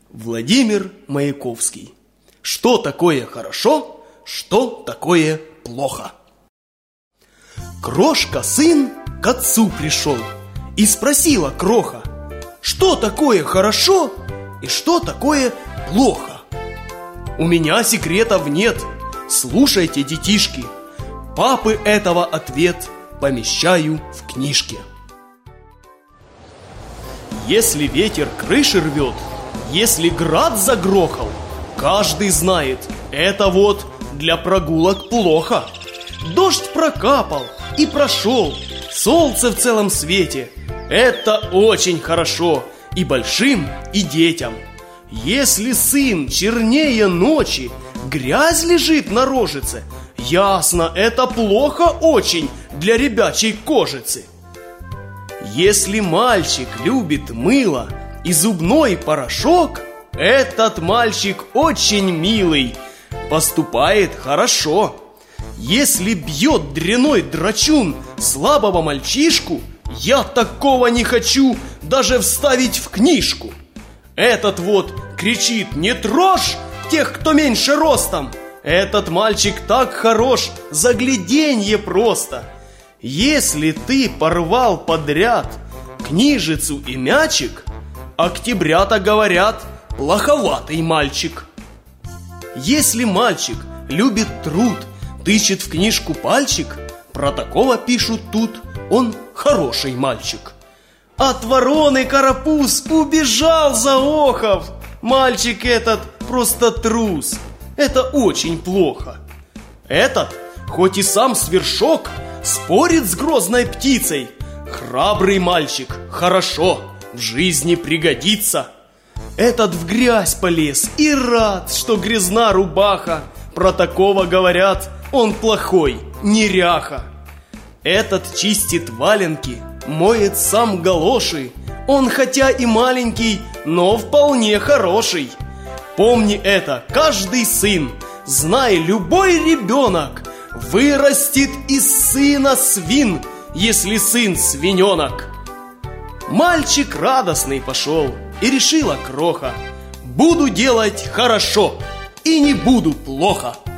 Владимир Маяковский. Что такое хорошо, что такое плохо? Крошка сын к отцу пришел, и спросила кроха: что такое хорошо и что такое плохо? У меня секретов нет, слушайте, детишки, папы этого ответ помещаю в книжке. Если ветер крыши рвет, если град загрохал, каждый знает, это вот для прогулок плохо. Дождь прокапал и прошел, солнце в целом свете, это очень хорошо и большим, и детям. Если сын чернее ночи, грязь лежит на рожице, ясно, это плохо очень для ребячей кожицы. Если мальчик любит мыло и зубной порошок, этот мальчик очень милый, поступает хорошо. Если бьет дряной драчун слабого мальчишку, я такого не хочу даже вставить в книжку. Этот вот кричит: не трожь тех, кто меньше ростом. Этот мальчик так хорош, загляденье просто. Если ты порвал подряд книжицу и мячик, октябрята говорят: плоховатый мальчик. Если мальчик любит труд, тычет в книжку пальчик, про такого пишут тут: он хороший мальчик. От вороны карапуз убежал заохов, мальчик этот просто трус, это очень плохо. Этот, хоть и сам свершок, спорит с грозной птицей. Храбрый мальчик, хорошо, в жизни пригодится. Этот в грязь полез и рад, что грязна рубаха, про такого говорят: он плохой, неряха. Этот чистит валенки, моет сам галоши, он хотя и маленький, но вполне хороший. Помни это, каждый сын, знай, любой ребенок вырастет из сына свин, если сын свиненок. Мальчик радостный пошел, и решила кроха: буду делать хорошо, и не буду плохо.